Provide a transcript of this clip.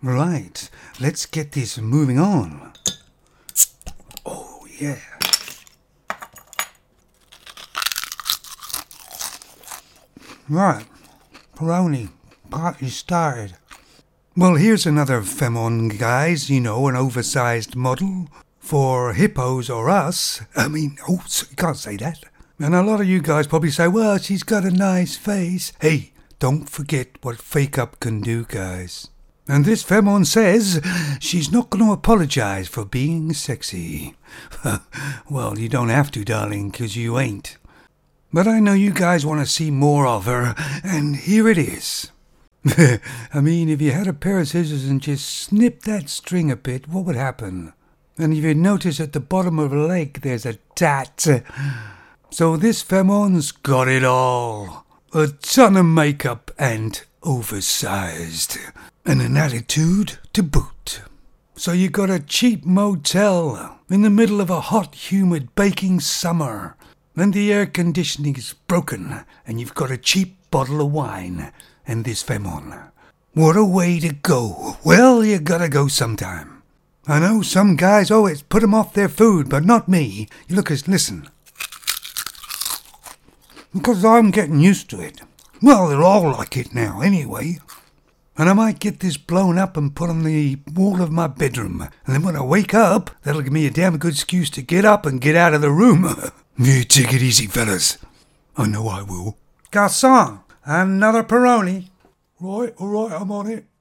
Right, let's get this moving on. Oh, yeah. Right, Peroni, party started. Well, here's another Femon, guys, an oversized model. For hippos or us, you can't say that. And a lot of you guys probably say, well, she's got a nice face. Hey, don't forget what fake-up can do, guys. And this Femon says she's not going to apologize for being sexy. Well, you don't have to, darling, 'cause you ain't. But I know you guys want to see more of her, and here it is. If you had a pair of scissors and just snipped that string a bit, what would happen? And if you notice at the bottom of her leg, there's a tat. So this Femon's got it all. A ton of makeup and oversized. And an attitude to boot. So you got a cheap motel in the middle of a hot, humid, baking summer. And the air conditioning is broken, and you've got a cheap bottle of wine and this Femon. What a way to go. Well, you gotta go sometime. I know some guys always put 'em off their food, but not me. Listen. Because I'm getting used to it. Well, they're all like it now, anyway. And I might get this blown up and put on the wall of my bedroom. And then when I wake up, that'll give me a damn good excuse to get up and get out of the room. You take it easy, fellas. I know I will. Garçon, another Peroni. Right, all right, I'm on it.